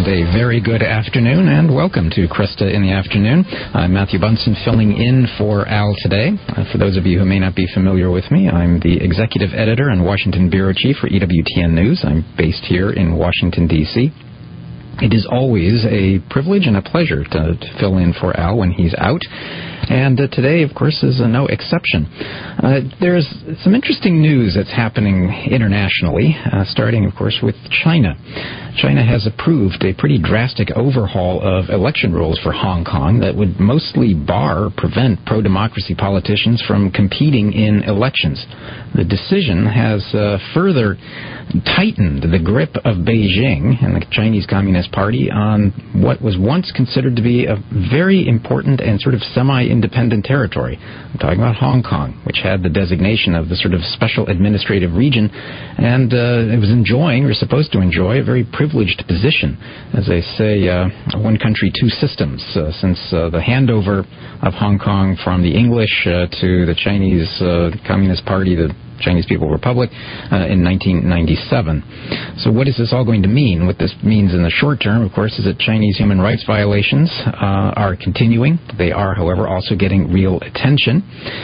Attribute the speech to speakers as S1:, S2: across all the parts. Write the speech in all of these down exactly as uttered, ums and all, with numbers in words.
S1: And a very good afternoon, and welcome to Krista in the Afternoon. I'm Matthew Bunson, filling in for Al today. Uh, for those of you who may not be familiar with me, I'm the executive editor and Washington bureau chief for E W T N News. I'm based here in Washington, D C It is always a privilege and a pleasure to, to fill in for Al when he's out. And uh, today, of course, is uh, no exception. Uh, there's some interesting news that's happening internationally, uh, starting, of course, with China. China has approved a pretty drastic overhaul of election rules for Hong Kong that would mostly bar or prevent pro-democracy politicians from competing in elections. The decision has uh, further tightened the grip of Beijing and the Chinese Communist Party on what was once considered to be a very important and sort of semi-independent territory. I'm talking about Hong Kong, which had the designation of the sort of special administrative region, and uh, it was enjoying, or supposed to enjoy, a very privileged position. As they say, uh, one country, two systems, uh, since uh, the handover of Hong Kong from the English uh, to the Chinese uh, Communist Party, the Chinese People's Republic, uh, in nineteen ninety-seven. So what is this all going to mean? What this means in the short term, of course, is that Chinese human rights violations uh, are continuing. They are, however, also getting real attention.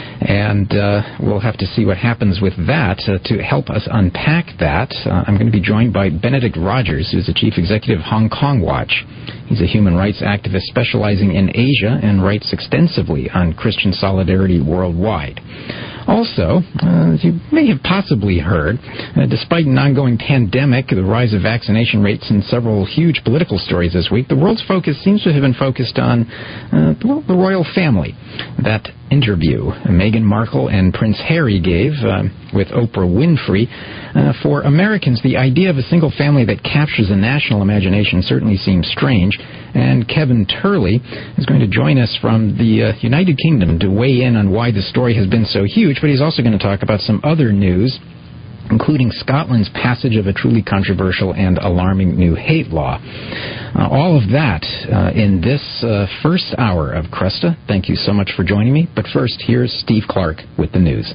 S1: And uh, we'll have to see what happens with that. Uh, to help us unpack that, uh, I'm going to be joined by Benedict Rogers, who's the chief executive of Hong Kong Watch. He's a human rights activist specializing in Asia and writes extensively on Christian solidarity worldwide. Also, uh, as you may have possibly heard, uh, despite an ongoing pandemic, the rise of vaccination rates, and several huge political stories this week, the world's focus seems to have been focused on uh, well, the royal family. That interview Meghan Markle and Prince Harry gave uh, with Oprah Winfrey. Uh, for Americans, the idea of a single family that captures the national imagination certainly seems strange. And Kevin Turley is going to join us from the uh, United Kingdom to weigh in on why the story has been so huge, but he's also going to talk about some other news, including Scotland's passage of a truly controversial and alarming new hate law. Uh, all of that uh, in this uh, first hour of Kresta. Thank you so much for joining me. But first, here's Steve Clark with the news.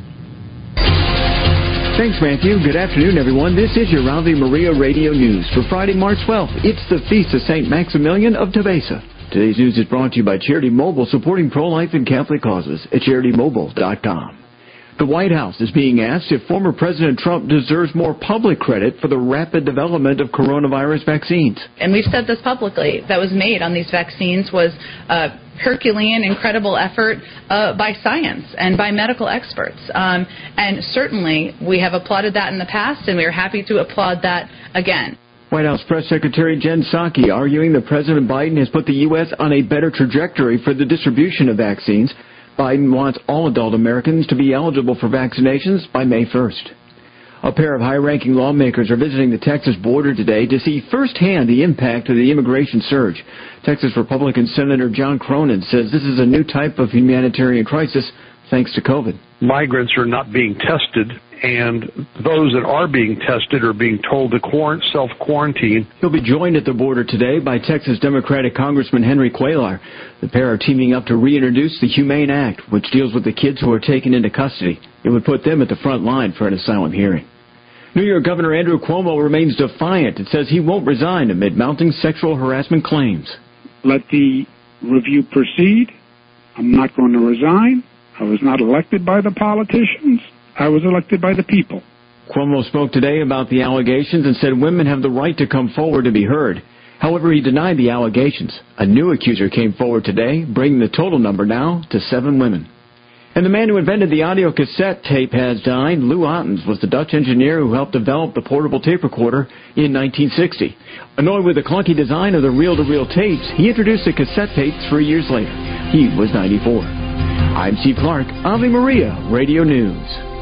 S2: Thanks, Matthew. Good afternoon, everyone. This is your Ave Maria Radio News for Friday, March twelfth. It's the Feast of Saint Maximilian of Tavesa. Today's news is brought to you by Charity Mobile, supporting pro-life and Catholic causes at charity mobile dot com. The White House is being asked if former President Trump deserves more public credit for the rapid development of coronavirus vaccines.
S3: And we've said this publicly, that was made on these vaccines was a Herculean, incredible effort uh, by science and by medical experts. Um, and certainly we have applauded that in the past, and we are happy to applaud that again.
S2: White House Press Secretary Jen Psaki arguing that President Biden has put the U S on a better trajectory for the distribution of vaccines. Biden wants all adult Americans to be eligible for vaccinations by May first. A pair of high-ranking lawmakers are visiting the Texas border today to see firsthand the impact of the immigration surge. Texas Republican Senator John Cronin says this is a new type of humanitarian crisis thanks to COVID.
S4: Migrants are not being tested, and those that are being tested are being told to quarant- self-quarantine.
S2: He'll be joined at the border today by Texas Democratic Congressman Henry Cuellar. The pair are teaming up to reintroduce the Humane Act, which deals with the kids who are taken into custody. It would put them at the front line for an asylum hearing. New York Governor Andrew Cuomo remains defiant and says he won't resign amid mounting sexual harassment claims.
S5: Let the review proceed. I'm not going to resign. I was not elected by the politicians. I was elected by the people.
S2: Cuomo spoke today about the allegations and said women have the right to come forward to be heard. However, he denied the allegations. A new accuser came forward today, bringing the total number now to seven women. And the man who invented the audio cassette tape has died. Lou Ottens was the Dutch engineer who helped develop the portable tape recorder in nineteen sixty. Annoyed with the clunky design of the reel-to-reel tapes, he introduced the cassette tape three years later. He was ninety-four. I'm Steve Clark, Ave Maria Radio News.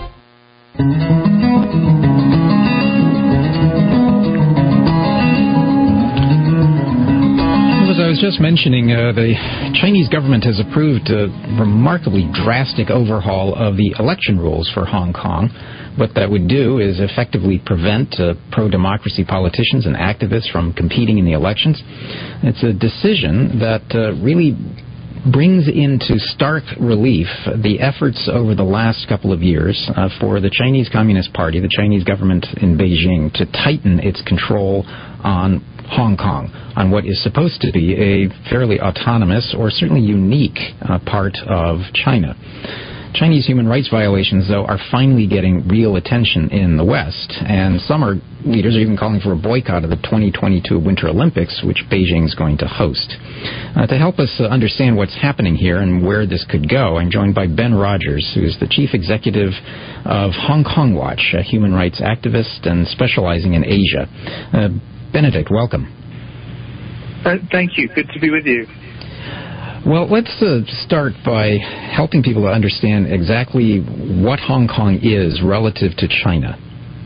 S1: As I was just mentioning, uh, the Chinese government has approved a remarkably drastic overhaul of the election rules for Hong Kong. What that would do is effectively prevent uh, pro-democracy politicians and activists from competing in the elections. It's a decision that uh, really brings into stark relief the efforts over the last couple of years uh, for the Chinese Communist Party, the Chinese government in Beijing, to tighten its control on Hong Kong, on what is supposed to be a fairly autonomous or certainly unique uh, part of China. Chinese human rights violations, though, are finally getting real attention in the West, and some are, leaders are even calling for a boycott of the twenty twenty-two Winter Olympics, which Beijing is going to host. Uh, to help us uh, understand what's happening here and where this could go, I'm joined by Ben Rogers, who is the chief executive of Hong Kong Watch, a human rights activist and specializing in Asia. Uh, Benedict, welcome.
S6: Uh, thank you. Good to be with you.
S1: Well, let's uh, start by helping people to understand exactly what Hong Kong is relative to China.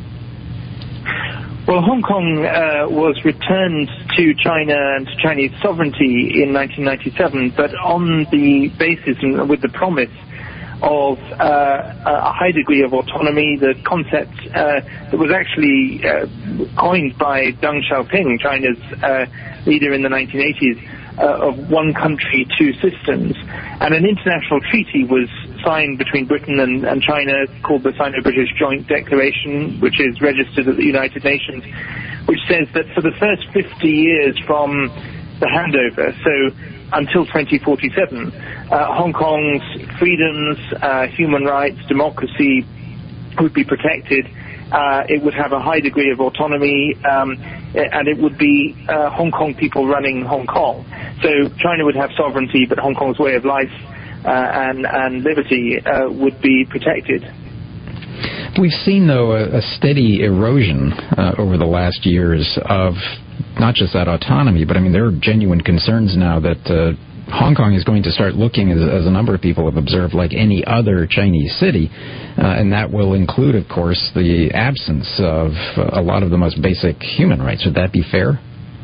S6: Well, Hong Kong uh, was returned to China and to Chinese sovereignty in nineteen ninety-seven, but on the basis and with the promise of uh, a high degree of autonomy, the concept uh, that was actually uh, coined by Deng Xiaoping, China's uh, leader in the nineteen eighties, Uh, of one country, two systems. And an international treaty was signed between Britain and, and China called the Sino-British Joint Declaration, which is registered at the United Nations, which says that for the first fifty years from the handover, so until twenty forty-seven, uh, Hong Kong's freedoms, uh, human rights, democracy would be protected. Uh, it would have a high degree of autonomy, um, and it would be uh, Hong Kong people running Hong Kong. So China would have sovereignty, but Hong Kong's way of life uh, and, and liberty uh, would be protected.
S1: We've seen, though, a, a steady erosion uh, over the last years of not just that autonomy, but, I mean, there are genuine concerns now that uh, Hong Kong is going to start looking, as, as a number of people have observed, like any other Chinese city, uh, and that will include, of course, the absence of uh, a lot of the most basic human rights. Would that be fair?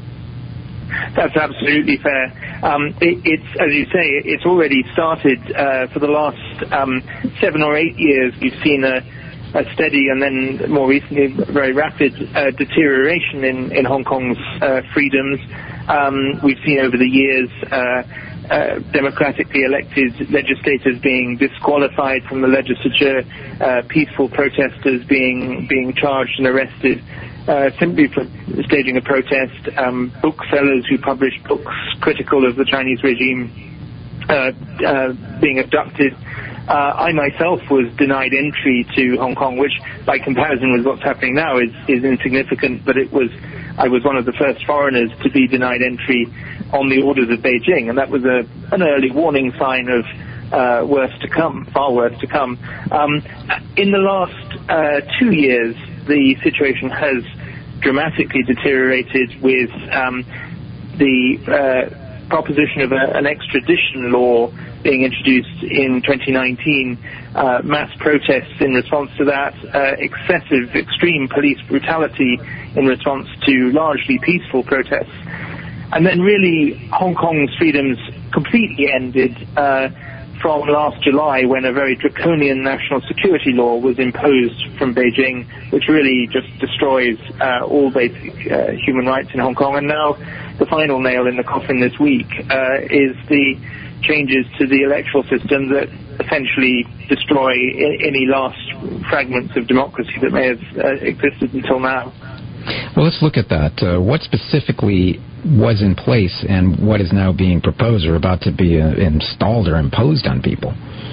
S6: That's absolutely fair. Um, it, it's, as you say, it's already started uh, for the last um, seven or eight years. We've seen a, a steady and then more recently very rapid uh, deterioration in, in Hong Kong's uh, freedoms. Um, we've seen over the years uh, Uh, democratically elected legislators being disqualified from the legislature, uh, peaceful protesters being being charged and arrested uh, simply for staging a protest, um, booksellers who published books critical of the Chinese regime uh, uh, being abducted. Uh, I myself was denied entry to Hong Kong, which by comparison with what's happening now is, is insignificant, but it was I was one of the first foreigners to be denied entry on the orders of Beijing, and that was a, an early warning sign of uh, worse to come, far worse to come. Um, in the last uh, two years, the situation has dramatically deteriorated with um, the uh, proposition of a, an extradition law being introduced in twenty nineteen, uh, mass protests in response to that, uh, excessive, extreme police brutality in response to largely peaceful protests. And then really Hong Kong's freedoms completely ended uh, from last July when a very draconian national security law was imposed from Beijing, which really just destroys uh, all basic uh, human rights in Hong Kong. And now the final nail in the coffin this week uh, is the changes to the electoral system that essentially destroy I- any last fragments of democracy that may have uh, existed until now.
S1: Well, let's look at that. Uh, what specifically was in place and what is now being proposed or about to be uh, installed or imposed on people?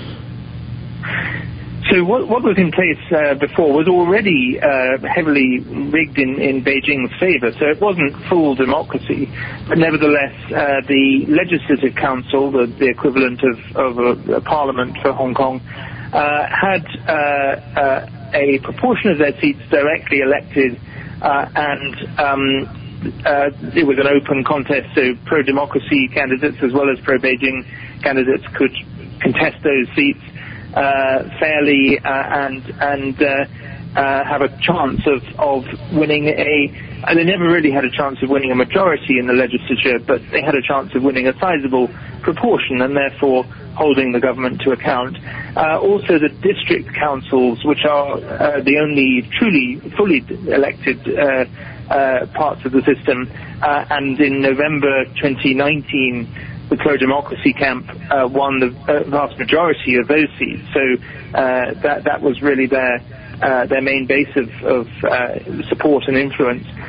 S6: So what, what was in place uh, before was already uh, heavily rigged in, in Beijing's favor, so it wasn't full democracy. But nevertheless, uh, the Legislative Council, the, the equivalent of, of a, a parliament for Hong Kong, uh, had uh, uh, a proportion of their seats directly elected, uh, and um, uh, it was an open contest, so pro-democracy candidates as well as pro-Beijing candidates could contest those seats Uh, fairly uh, and and uh, uh, have a chance of, of winning a. And they never really had a chance of winning a majority in the legislature, but they had a chance of winning a sizable proportion and therefore holding the government to account. Uh, also, the district councils, which are uh, the only truly fully elected uh, uh, parts of the system, uh, and in November twenty nineteen. The pro-democracy camp uh, won the uh, vast majority of those seats, so uh, that that was really their uh, their main base of, of uh, support and influence.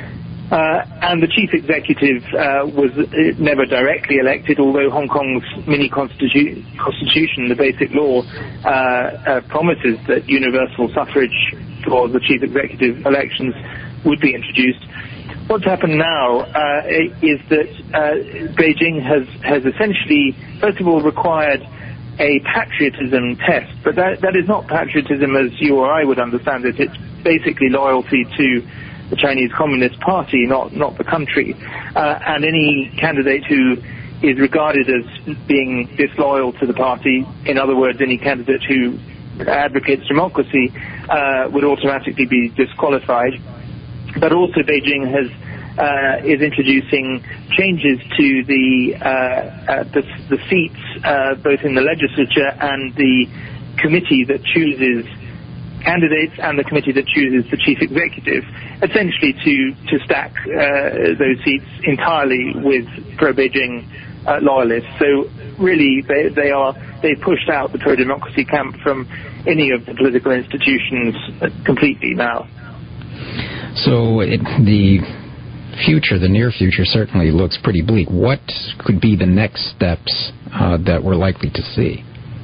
S6: Uh, and the chief executive uh, was never directly elected, although Hong Kong's mini constitu- constitution, the basic law, uh, uh, promises that universal suffrage for the chief executive elections would be introduced. What's happened now uh, is that uh, Beijing has, has essentially, first of all, required a patriotism test, but that, that is not patriotism as you or I would understand it. It's basically loyalty to the Chinese Communist Party, not not the country. Uh, and any candidate who is regarded as being disloyal to the party, in other words, any candidate who advocates democracy, uh, would automatically be disqualified. But also Beijing has uh, is introducing changes to the uh, uh, the, the seats uh, both in the legislature and the committee that chooses candidates and the committee that chooses the chief executive, essentially to, to stack uh, those seats entirely with pro-Beijing uh, loyalists. So really, they, they are they pushed out the pro-democracy camp from any of the political institutions completely now.
S1: So it, the future, the near future, certainly looks pretty bleak. What could be the next steps uh, that we're likely to see?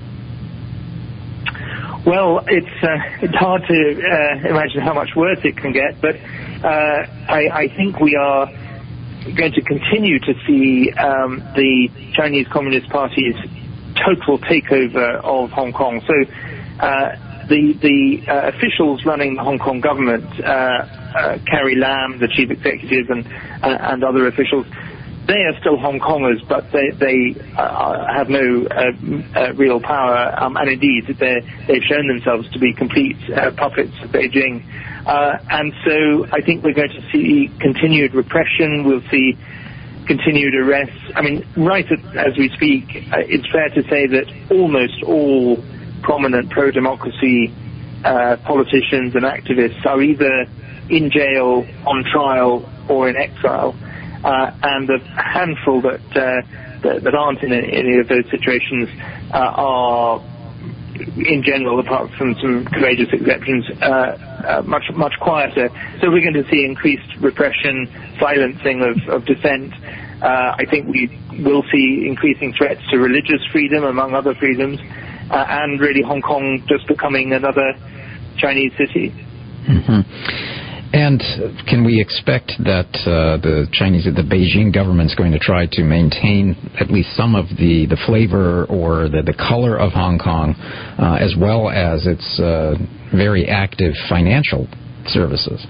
S6: Well, it's uh, it's hard to uh, imagine how much worse it can get, but uh, I, I think we are going to continue to see um, the Chinese Communist Party's total takeover of Hong Kong. So uh, the the uh, officials running the Hong Kong government, uh, uh, Carrie Lam, the chief executive, and uh, and other officials, they are still Hong Kongers, but they, they uh, have no uh, uh, real power, um, and indeed they've shown themselves to be complete uh, puppets of Beijing. Uh, and so I think we're going to see continued repression. We'll see continued arrests. I mean, right at, as we speak, uh, it's fair to say that almost all prominent pro-democracy uh, politicians and activists are either in jail, on trial, or in exile. Uh, and the handful that, uh, that that aren't in any of those situations uh, are, in general, apart from some courageous exceptions, uh, uh, much much quieter. So we're going to see increased repression, silencing of, of dissent. Uh, I think we will see increasing threats to religious freedom, among other freedoms, uh, and really Hong Kong just becoming another Chinese city.
S1: Mm-hmm. And can we expect that uh, the Chinese, the Beijing government's going to try to maintain at least some of the, the flavor or the, the color of Hong Kong, uh, as well as its uh, very active financial services?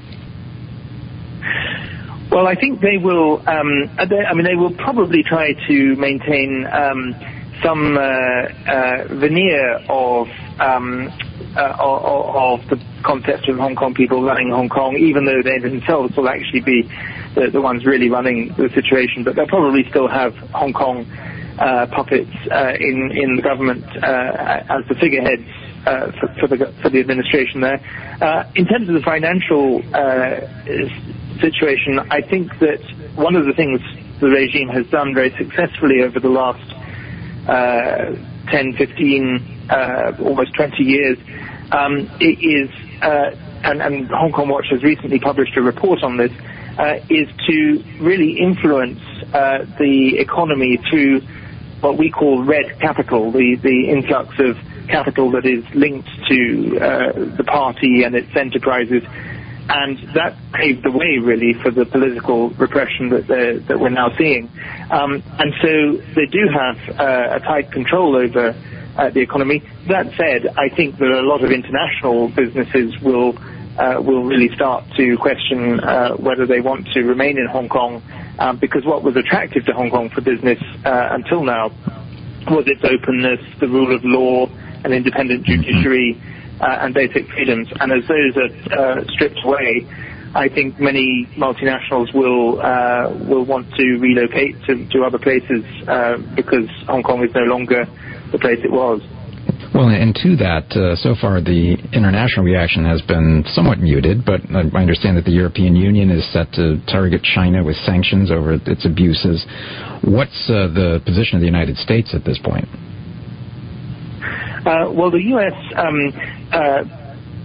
S6: Well, I think they will. Um, they, I mean, they will probably try to maintain um, some uh, uh, veneer of. Um, Uh, of, of the concept of Hong Kong people running Hong Kong, even though they themselves will actually be the, the ones really running the situation. But they'll probably still have Hong Kong uh, puppets uh, in in the government uh, as the figureheads uh, for, for the for the administration there. Uh, in terms of the financial uh, situation, I think that one of the things the regime has done very successfully over the last uh, ten, fifteen, uh, almost twenty years, um, it is, uh, and, and Hong Kong Watch has recently published a report on this, uh, is to really influence uh, the economy through what we call red capital, the, the influx of capital that is linked to uh, the party and its enterprises. And that paved the way, really, for the political repression that, that we're now seeing. Um, and so they do have uh, a tight control over uh, the economy. That said, I think that a lot of international businesses will uh, will really start to question uh, whether they want to remain in Hong Kong, um, because what was attractive to Hong Kong for business uh, until now was its openness, the rule of law, an independent judiciary, Uh, and basic freedoms. And as those are uh, stripped away, I think many multinationals will uh, will want to relocate to, to other places uh, because Hong Kong is no longer the place it was.
S1: Well, and to that, uh, so far the international reaction has been somewhat muted, but I understand that the European Union is set to target China with sanctions over its abuses. What's uh, the position of the United States at this point?
S6: Uh, well, the U S um, uh,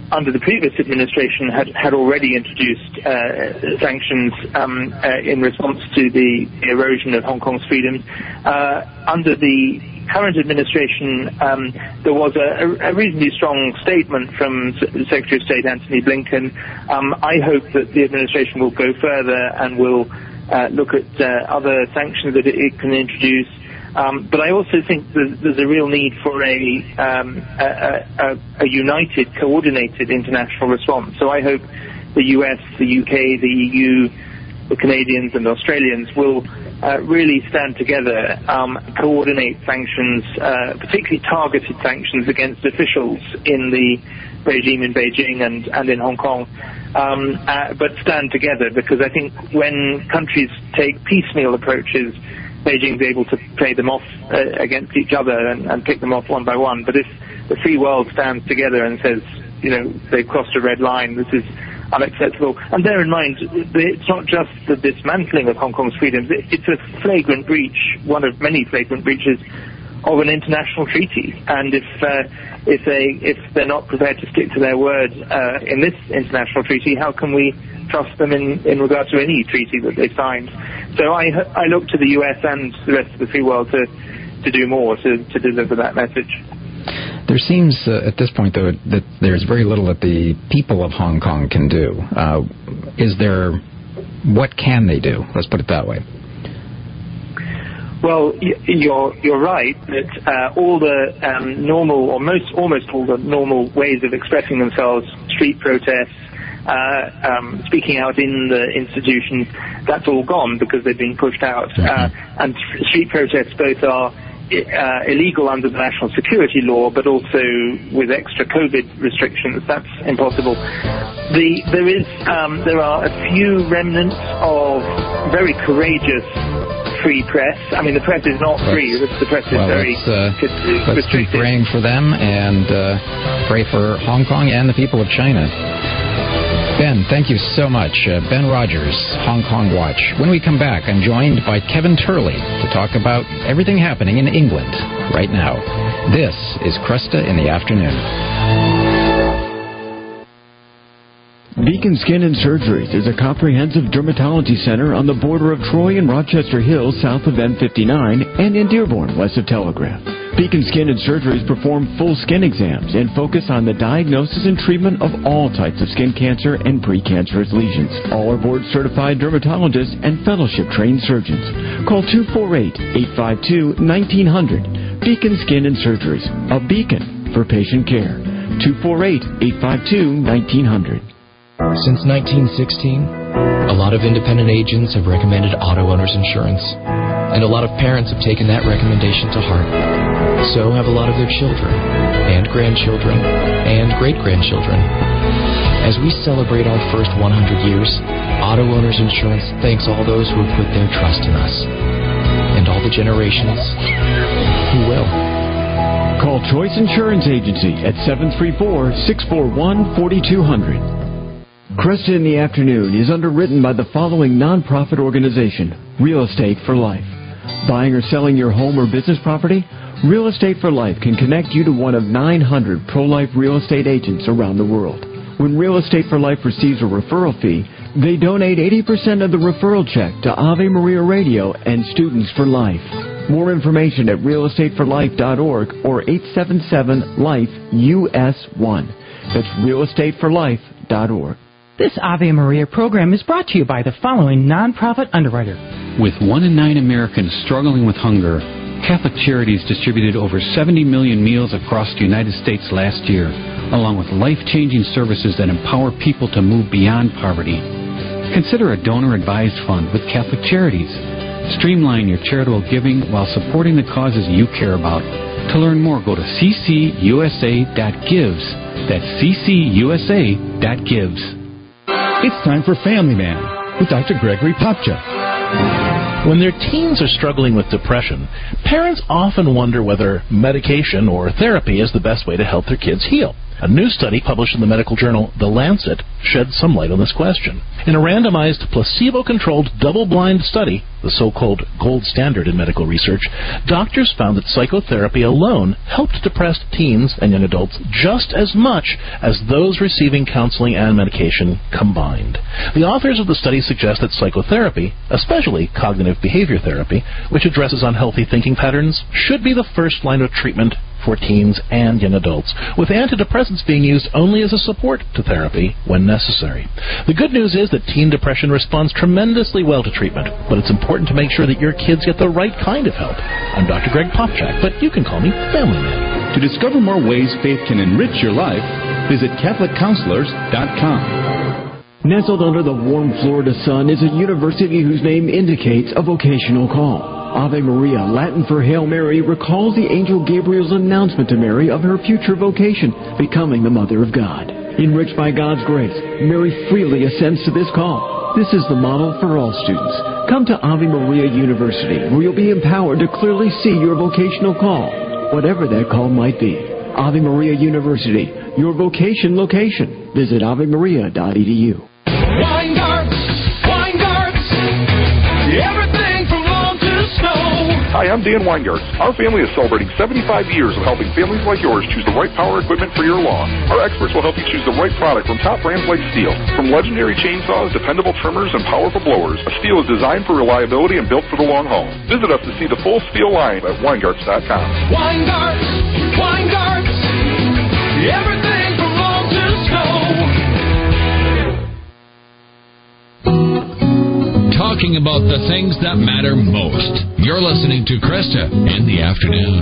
S6: under the previous administration, had, had already introduced uh, sanctions um, uh, in response to the erosion of Hong Kong's freedoms. Uh, under the current administration, um, there was a, a reasonably strong statement from Secretary of State Antony Blinken. Um, I hope that the administration will go further and will uh, look at uh, other sanctions that it, it can introduce. Um, but I also think there's, there's a real need for a, um, a, a, a united, coordinated international response. So I hope the U S, the U K, the E U, the Canadians and Australians will uh, really stand together, um, coordinate sanctions, uh, particularly targeted sanctions against officials in the regime in Beijing and, and in Hong Kong, um, uh, but stand together, because I think when countries take piecemeal approaches, Beijing's able to play them off uh, against each other and, and pick them off one by one. But if the free world stands together and says, you know, they've crossed a red line, this is unacceptable. And bear in mind, it's not just the dismantling of Hong Kong's freedoms, it's a flagrant breach, one of many flagrant breaches of an international treaty. And if uh, if they if they're not prepared to stick to their word uh, in this international treaty, how can we trust them in, in regard to any treaty that they signed? So I I look to the U S and the rest of the free world to to do more to, to deliver that message.
S1: There seems uh, at this point, though, that there's very little that the people of Hong Kong can do. Uh, is there, what can they do? Let's put it that way.
S6: Well, you're you're right that uh, all the um, normal, or most almost all the normal ways of expressing themselves, street protests, uh, um, speaking out in the institutions, that's all gone because they've been pushed out. Mm-hmm. Uh, and street protests both are Uh, illegal under the national security law, but also with extra COVID restrictions. That's impossible. The, there is, um, there are a few remnants of very courageous free press. I mean, the press is not free. The, the press is
S1: well,
S6: very
S1: let's, uh,
S6: restricted.
S1: Let's keep praying for them and uh, pray for Hong Kong and the people of China. Ben, thank you so much. Uh, Ben Rogers, Hong Kong Watch. When we come back, I'm joined by Kevin Turley to talk about everything happening in England right now. This is Cresta in the Afternoon.
S2: Beacon Skin and Surgeries is a comprehensive dermatology center on the border of Troy and Rochester Hills south of M fifty-nine and in Dearborn west of Telegraph. Beacon Skin and Surgeries perform full skin exams and focus on the diagnosis and treatment of all types of skin cancer and precancerous lesions. All are board-certified dermatologists and fellowship-trained surgeons. Call two four eight, eight five two, one nine zero zero. Beacon Skin and Surgeries, a beacon for patient care. two four eight, eight five two, one nine zero zero.
S7: Since nineteen sixteen, a lot of independent agents have recommended auto owners insurance, and a lot of parents have taken that recommendation to heart. So have a lot of their children, and grandchildren, and great-grandchildren. As we celebrate our first one hundred years, Auto Owners Insurance thanks all those who have put their trust in us, and all the generations who will.
S2: Call Choice Insurance Agency at seven three four, six four one, four two zero zero. Cresta in the Afternoon is underwritten by the following nonprofit organization, Real Estate for Life. Buying or selling your home or business property? Real Estate for Life can connect you to one of nine hundred pro-life real estate agents around the world. When Real Estate for Life receives a referral fee, they donate eighty percent of the referral check to Ave Maria Radio and Students for Life. More information at real estate for life dot org or eight seven seven, life U S one. That's real estate for life dot org.
S8: This Ave Maria program is brought to you by the following nonprofit underwriter.
S9: With one in nine Americans struggling with hunger, Catholic Charities distributed over seventy million meals across the United States last year, along with life-changing services that empower people to move beyond poverty. Consider a donor-advised fund with Catholic Charities. Streamline your charitable giving while supporting the causes you care about. To learn more, go to c c u s a dot gives. That's c c u s a dot gives.
S10: It's time for Family Man with Doctor Gregory Popcha.
S11: When their teens are struggling with depression, parents often wonder whether medication or therapy is the best way to help their kids heal. A new study published in the medical journal The Lancet sheds some light on this question. In a randomized, placebo-controlled, double-blind study, the so-called gold standard in medical research, doctors found that psychotherapy alone helped depressed teens and young adults just as much as those receiving counseling and medication combined. The authors of the study suggest that psychotherapy, especially cognitive behavior therapy, which addresses unhealthy thinking patterns, should be the first line of treatment for teens and young adults, with antidepressants being used only as a support to therapy when necessary. The good news is that teen depression responds tremendously well to treatment, but it's important to make sure that your kids get the right kind of help. I'm Doctor Greg Popchak, but you can call me Family Man.
S10: To discover more ways faith can enrich your life, visit Catholic Counselors dot com.
S2: Nestled under the warm Florida sun is a university whose name indicates a vocational call. Ave Maria, Latin for Hail Mary, recalls the angel Gabriel's announcement to Mary of her future vocation, becoming the Mother of God. Enriched by God's grace, Mary freely assents to this call. This is the model for all students. Come to Ave Maria University, where you'll be empowered to clearly see your vocational call, whatever that call might be. Ave Maria University, your vocation location. Visit ave maria dot e d u.
S12: Weingarts, Weingarts, everything from lawn to snow.
S13: Hi, I'm Dan Weingarts. Our family is celebrating seventy-five years of helping families like yours choose the right power equipment for your lawn. Our experts will help you choose the right product from top brands like Stihl. From legendary chainsaws, dependable trimmers, and powerful blowers, a Stihl is designed for reliability and built for the long haul. Visit us to see the full Stihl line at Weingarts dot com.
S12: Weingarts, Weingarts, everything from lawn to snow.
S14: Talking about the things that matter most. You're listening to Krista in the Afternoon.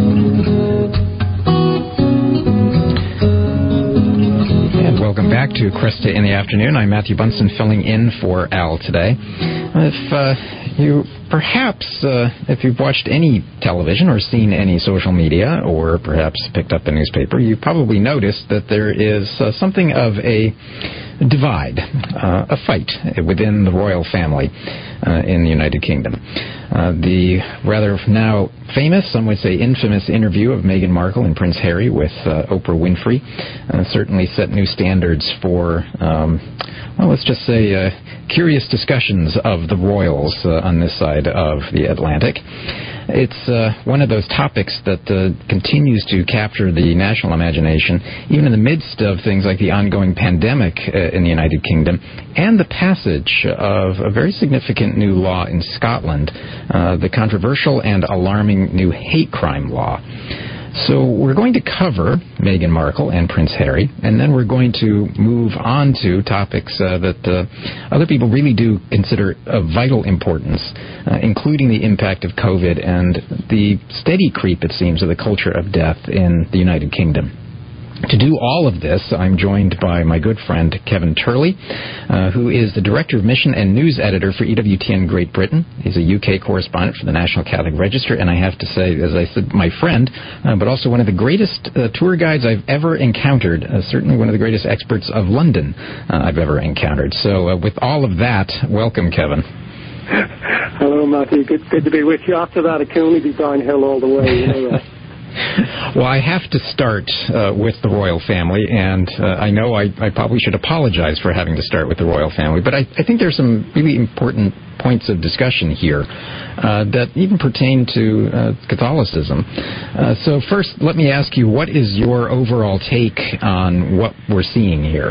S1: And welcome back to Krista in the Afternoon. I'm Matthew Bunson, filling in for Al today. If uh, you perhaps, uh, if you've watched any television or seen any social media or perhaps picked up a newspaper, you've probably noticed that there is uh, something of a divide, uh, a fight within the royal family uh, in the United Kingdom. Uh, the rather now famous, some would say infamous, interview of Meghan Markle and Prince Harry with uh, Oprah Winfrey uh, certainly set new standards for, um, well, let's just say, uh, curious discussions of the royals uh, on this side of the Atlantic. It's uh, one of those topics that uh, continues to capture the national imagination, even in the midst of things like the ongoing pandemic uh, in the United Kingdom and the passage of a very significant new law in Scotland, uh, the controversial and alarming new hate crime law. So we're going to cover Meghan Markle and Prince Harry, and then we're going to move on to topics uh, that uh, other people really do consider of vital importance, uh, including the impact of COVID and the steady creep, it seems, of the culture of death in the United Kingdom. To do all of this, I'm joined by my good friend Kevin Turley, uh, who is the Director of Mission and News Editor for E W T N Great Britain. He's a U K correspondent for the National Catholic Register, and I have to say, as I said, my friend, uh, but also one of the greatest uh, tour guides I've ever encountered, uh, certainly one of the greatest experts of London uh, I've ever encountered. So uh, with all of that, welcome, Kevin.
S15: Hello, Matthew. Good, good to be with you. After that, it can only be downhill all the way, you know that.
S1: Well, I have to start uh, with the royal family, and uh, I know I, I probably should apologize for having to start with the royal family, but I, I think there's some really important points of discussion here uh, that even pertain to uh, Catholicism. Uh, so first, let me ask you, what is your overall take on what we're seeing here?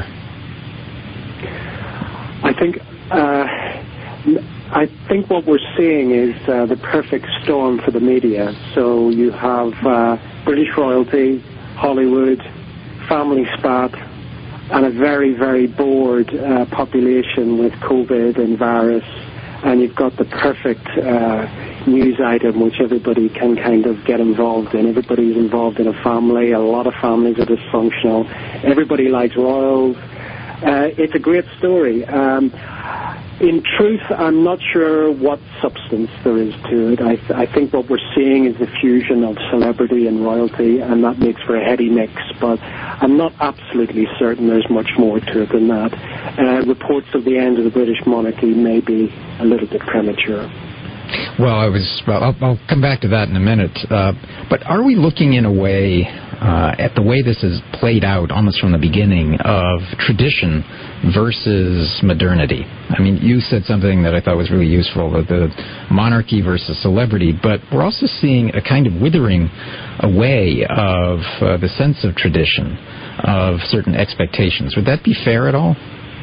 S15: I think... Uh, I think what we're seeing is uh, the perfect storm for the media. So you have uh, British royalty, Hollywood, family spat, and a very, very bored uh, population with COVID and virus. And you've got the perfect uh, news item which everybody can kind of get involved in. Everybody's involved in a family. A lot of families are dysfunctional. Everybody likes royals. Uh, it's a great story. Um, In truth, I'm not sure what substance there is to it. I, th- I think what we're seeing is the fusion of celebrity and royalty, and that makes for a heady mix, but I'm not absolutely certain there's much more to it than that. Uh, reports of the end of the British monarchy may be a little bit premature.
S1: Well, I was. Well, I'll, I'll come back to that in a minute. Uh, but are we looking in a way uh, at the way this is played out, almost from the beginning, of tradition versus modernity? I mean, you said something that I thought was really useful, that the monarchy versus celebrity. But we're also seeing a kind of withering away of uh, the sense of tradition, of certain expectations. Would that be fair at all?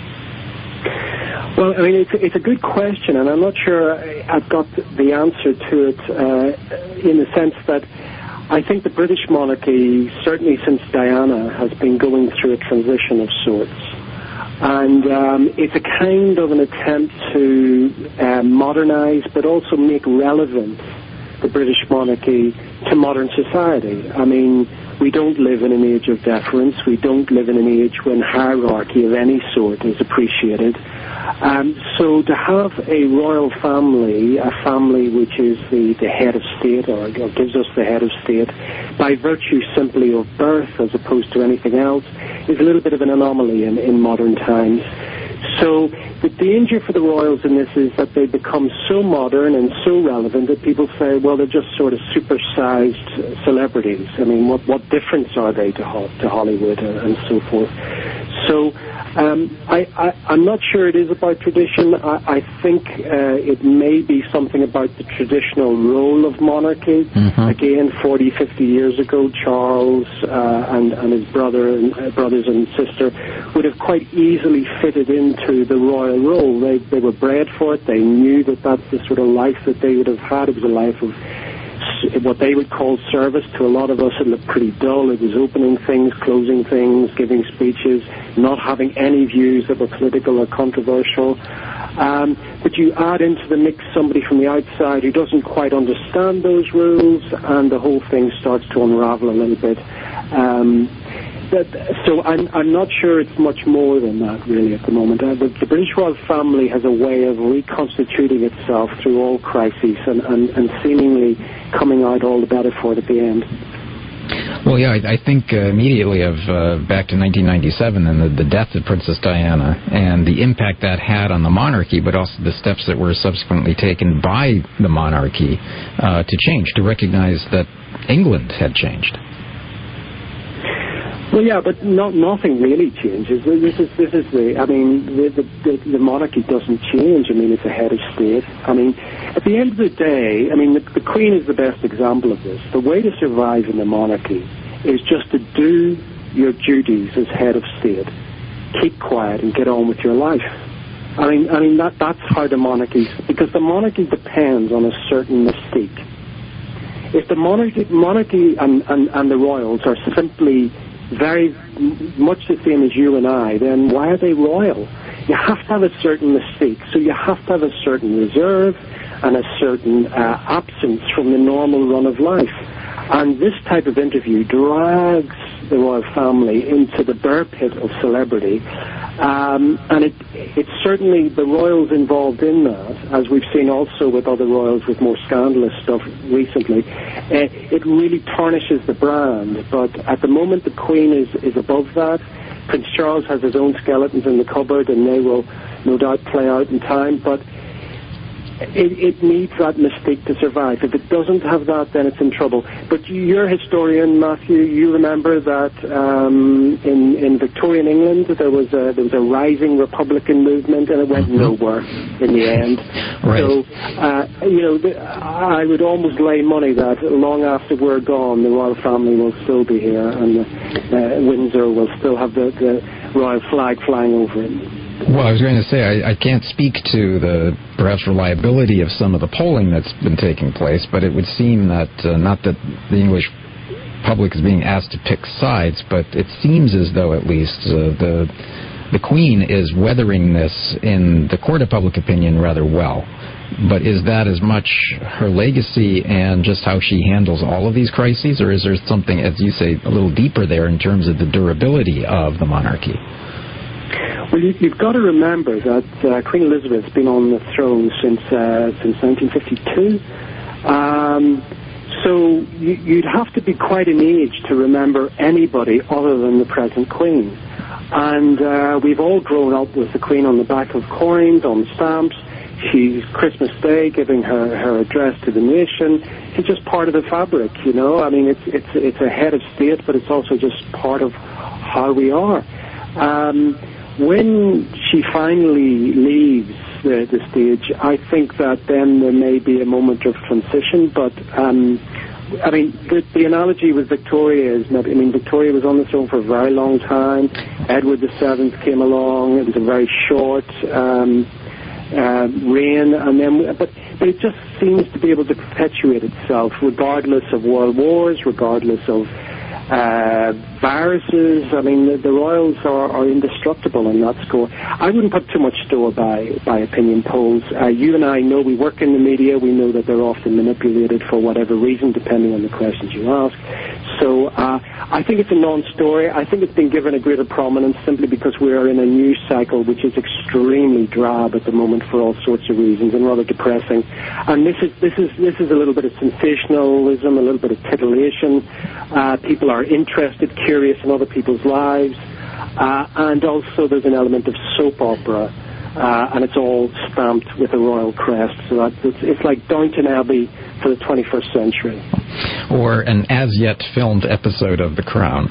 S15: Well, I mean, it's, it's a good question, and I'm not sure I've got the answer to it uh, in the sense that I think the British monarchy, certainly since Diana, has been going through a transition of sorts. And um, it's a kind of an attempt to uh, modernize, but also make relevant the British monarchy to modern society. I mean, we don't live in an age of deference. We don't live in an age when hierarchy of any sort is appreciated. Um, so to have a royal family, a family which is the, the head of state, or, or gives us the head of state, by virtue simply of birth as opposed to anything else, is a little bit of an anomaly in, in modern times. So the danger for the royals in this is that they become so modern and so relevant that people say, well, they're just sort of supersized celebrities. I mean, what, what difference are they to, ho- to Hollywood and, and so forth? So um, I, I, I'm not sure it is about tradition. I, I think uh, it may be something about the traditional role of monarchy. Mm-hmm. Again, forty, fifty years ago, Charles uh, and, and his brother and uh, brothers and sister would have quite easily fitted into the royal role. They, they were bred for it. They knew that that's the sort of life that they would have had. It was a life of what they would call service. To a lot of us, it looked pretty dull. It was opening things, closing things, giving speeches, not having any views that were political or controversial. Um, but you add into the mix somebody from the outside who doesn't quite understand those rules, and the whole thing starts to unravel a little bit. Um, that, so I'm, I'm not sure it's much more than that, really, at the moment. Uh, the, the British royal family has a way of reconstituting itself through all crises and, and, and seemingly coming out all the better for it at the end.
S1: Well, yeah, I, I think uh, immediately of uh, back to nineteen ninety-seven and the, the death of Princess Diana and the impact that had on the monarchy, but also the steps that were subsequently taken by the monarchy uh, to change, to recognize that England had changed.
S15: Well, yeah, but not, nothing really changes. This is this is the. I mean, the, the the monarchy doesn't change. I mean, it's a head of state. I mean, at the end of the day, I mean, the, the Queen is the best example of this. The way to survive in the monarchy is just to do your duties as head of state, keep quiet, and get on with your life. I mean, I mean that that's how the monarchy, because the monarchy depends on a certain mystique. If the monarchy, monarchy and, and, and the royals are simply very much the same as you and I, then why are they royal? You have to have a certain mystique. So you have to have a certain reserve and a certain uh, absence from the normal run of life. And this type of interview drags the royal family into the bear pit of celebrity. Um, and it, it's certainly the royals involved in that, as we've seen also with other royals with more scandalous stuff recently. Uh, it really tarnishes the brand. But at the moment, the Queen is, is above that. Prince Charles has his own skeletons in the cupboard, and they will no doubt play out in time. But It, it needs that mystique to survive. If it doesn't have that, then it's in trouble. But you're a historian, Matthew. You remember that um, in, in Victorian England there was a there was a rising Republican movement, and it went nowhere in the end. Right. So, uh, you know, the, I would almost lay money that long after we're gone, the royal family will still be here, and uh, Windsor will still have the, the royal flag flying over it.
S1: Well, I was going to say, I, I can't speak to the perhaps reliability of some of the polling that's been taking place, but it would seem that, uh, not that the English public is being asked to pick sides, but it seems as though at least uh, the the Queen is weathering this in the court of public opinion rather well. But is that as much her legacy and just how she handles all of these crises, or is there something, as you say, a little deeper there in terms of the durability of the monarchy?
S15: Well, you, you've got to remember that uh, Queen Elizabeth's been on the throne since uh, since nineteen fifty-two. Um, so you, you'd have to be quite an age to remember anybody other than the present Queen. And uh, we've all grown up with the Queen on the back of coins, on stamps. she's Christmas Day giving her, her address to the nation. It's just part of the fabric, you know. I mean, it's it's it's a head of state, but it's also just part of how we are. Um, when she finally leaves the, the stage, I think that then there may be a moment of transition, but um, I mean, the, the analogy with Victoria is, I mean, Victoria was on the throne for a very long time. Edward the Seventh came along. It was a very short um, uh, reign, and then, but, but it just seems to be able to perpetuate itself, regardless of world wars, regardless of uh, viruses. I mean, the, the royals are, are indestructible in that score. I wouldn't put too much store by, by opinion polls. Uh, you and I know, we work in the media, we know that they're often manipulated for whatever reason, depending on the questions you ask. So uh, I think it's a non-story. I think it's been given a greater prominence simply because we are in a news cycle which is extremely drab at the moment for all sorts of reasons and rather depressing. And this is this is this is a little bit of sensationalism, a little bit of titillation. Uh, people are interested, curious in other people's lives, uh, and also there's an element of soap opera. Uh, and it's all stamped with a royal crest. So that, it's, it's like Downton Abbey for the twenty-first century.
S1: Or an as-yet filmed episode of The Crown.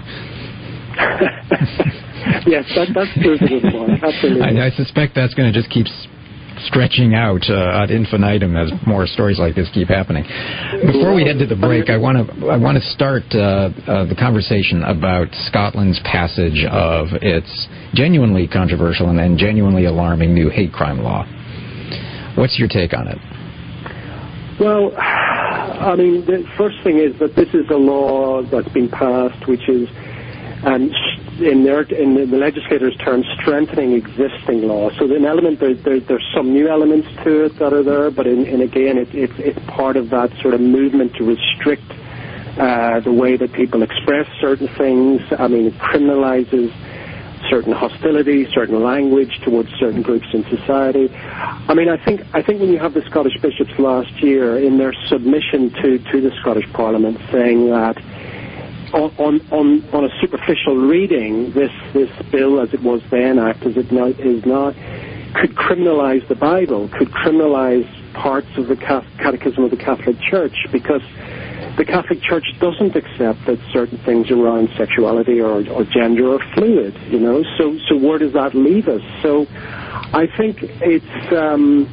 S15: Yes, that, that's true for this one. Absolutely.
S1: I, I suspect that's going to just keep stretching out uh, ad infinitum as more stories like this keep happening. Before we head to the break, I want to I want to start uh, uh, the conversation about Scotland's passage of its genuinely controversial and, and genuinely alarming new hate crime law. What's your take on it?
S15: Well, I mean, the first thing is that this is a law that's been passed, which is, um, in, their, in the legislators' terms, strengthening existing law. So an element, there, there, there's some new elements to it that are there, but in, in again, it, it, it's part of that sort of movement to restrict uh, the way that people express certain things. I mean, it criminalizes certain hostility, certain language towards certain groups in society. I mean, I think I think when you have the Scottish bishops last year in their submission to, to the Scottish Parliament saying that on, on, on, on a superficial reading, this, this bill, as it was then, act as it now, is now, could criminalize the Bible, could criminalize parts of the Catechism of the Catholic Church, because the Catholic Church doesn't accept that certain things around sexuality or, or gender are fluid, you know. So, so where does that leave us? So, I think it's um,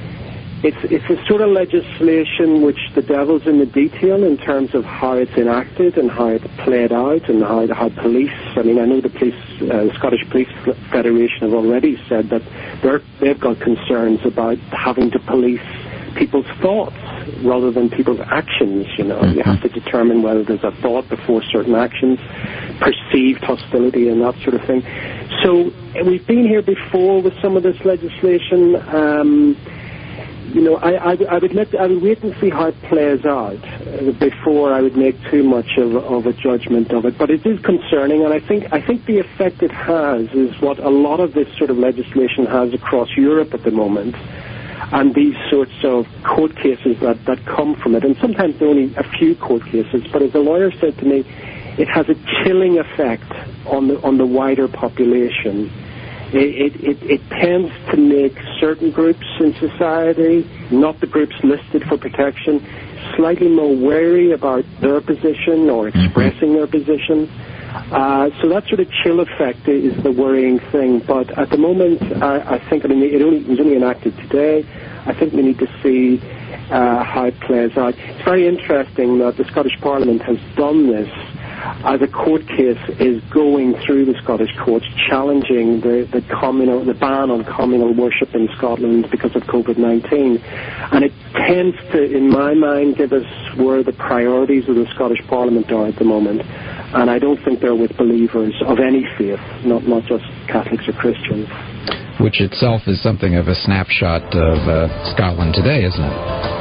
S15: it's it's a sort of legislation which the devil's in the detail in terms of how it's enacted and how it's played out and how how police. I mean, I know the police, uh, the Scottish Police Federation have already said that they're they've got concerns about having to police people's thoughts rather than people's actions, you know. Mm-hmm. You have to determine whether there's a thought before certain actions, perceived hostility and that sort of thing. So we've been here before with some of this legislation. Um, you know, I, I, I would let, I would wait and see how it plays out uh, before I would make too much of, of a judgment of it. But it is concerning, and I think I think the effect it has is what a lot of this sort of legislation has across Europe at the moment. And these sorts of court cases that, that come from it, and sometimes they're only a few court cases, but as a lawyer said to me, it has a chilling effect on the on the wider population. It, it, it tends to make certain groups in society, not the groups listed for protection, slightly more wary about their position or expressing their position. Uh, so that sort of chill effect is the worrying thing. But at the moment, I, I think, I mean, it, only, it was only enacted today. I think we need to see uh, how it plays out. It's very interesting that the Scottish Parliament has done this as a court case is going through the Scottish courts challenging the, the communal, the ban on communal worship in Scotland because of COVID nineteen. And it tends to, in my mind, give us where the priorities of the Scottish Parliament are at the moment. And I don't think they're with believers of any faith, not, not just Catholics or Christians.
S1: Which itself is something of a snapshot of uh, Scotland today, isn't it?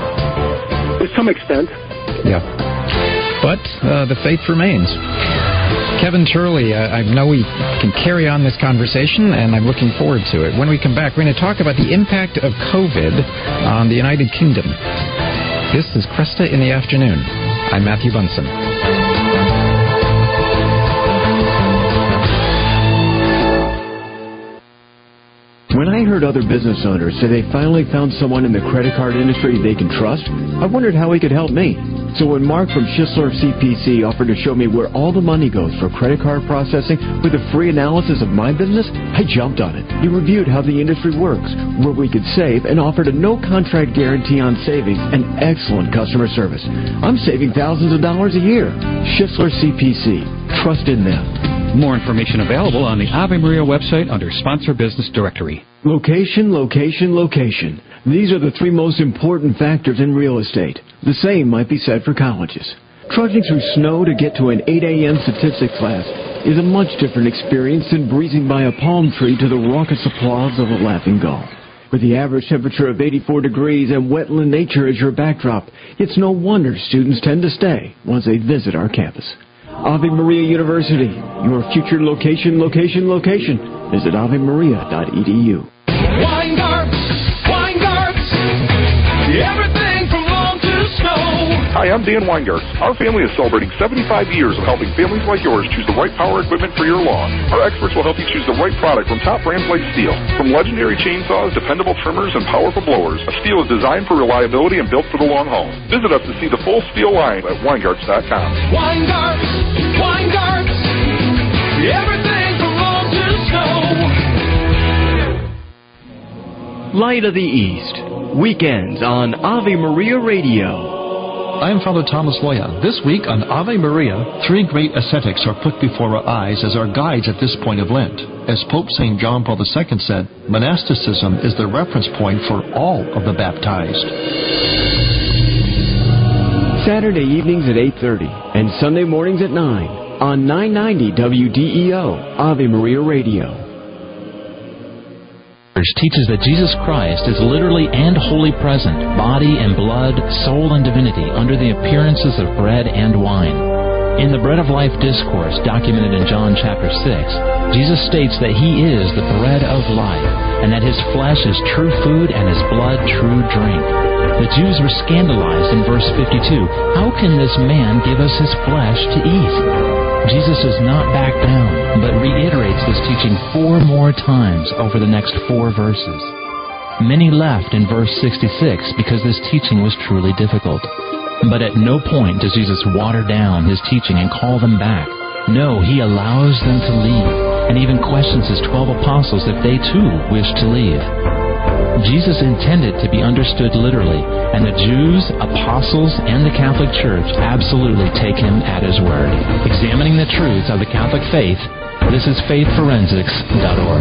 S15: To some extent.
S1: Yeah. But uh, the faith remains. Kevin Turley, uh, I know we can carry on this conversation, and I'm looking forward to it. When we come back, we're going to talk about the impact of COVID on the United Kingdom. This is Kresta in the Afternoon. I'm Matthew Bunson.
S2: When I heard heard other business owners say they finally found someone in the credit card industry they can trust, I wondered how he could help me. So when Mark from Schisler C P C offered to show me where all the money goes for credit card processing with a free analysis of my business, I jumped on it. He reviewed how the industry works, where we could save, and offered a no-contract guarantee on savings and excellent customer service. I'm saving thousands of dollars a year. Schisler C P C. Trust in them.
S9: More information available on the Ave Maria website under Sponsor Business Directory.
S2: Location, location, location. These are the three most important factors in real estate. The same might be said for colleges. Trudging through snow to get to an eight a.m. statistics class is a much different experience than breezing by a palm tree to the raucous applause of a laughing gull. With the average temperature of eighty-four degrees and wetland nature as your backdrop, it's no wonder students tend to stay once they visit our campus. Ave Maria University, your future location, location, location. Visit ave maria dot e d u.
S12: Weingarts, Weingarts, everything from lawn to snow.
S13: Hi, I'm Dan Weingarts. Our family is celebrating seventy-five years of helping families like yours choose the right power equipment for your lawn. Our experts will help you choose the right product from top brands like Stihl. From legendary chainsaws, dependable trimmers, and powerful blowers, a Stihl is designed for reliability and built for the long haul. Visit us to see the full Stihl line at weingarts dot com.
S12: Weingarts, Weingarts, everything from lawn to snow.
S16: Light of the East, weekends on Ave Maria Radio.
S11: I am Father Thomas Loya. This week on Ave Maria, three great ascetics are put before our eyes as our guides at this point of Lent. As Pope Saint John Paul the Second said, monasticism is the reference point for all of the baptized.
S2: Saturday evenings at eight thirty and Sunday mornings at nine on nine ninety W D E O, Ave Maria Radio.
S11: Teaches that Jesus Christ is literally and wholly present, body and blood, soul and divinity, under the appearances of bread and wine. In the Bread of Life discourse documented in John chapter six, Jesus states that he is the bread of life, and that his flesh is true food and his blood true drink. The Jews were scandalized in verse fifty-two. How can this man give us his flesh to eat? Jesus does not back down, but reiterates this teaching four more times over the next four verses. Many left in verse sixty-six because this teaching was truly difficult. But at no point does Jesus water down his teaching and call them back. No, he allows them to leave, and even questions his twelve apostles if they too wish to leave. Jesus intended to be understood literally, and the Jews, apostles, and the Catholic Church absolutely take him at his word. Examining the truths of the Catholic faith, this is faith forensics dot org.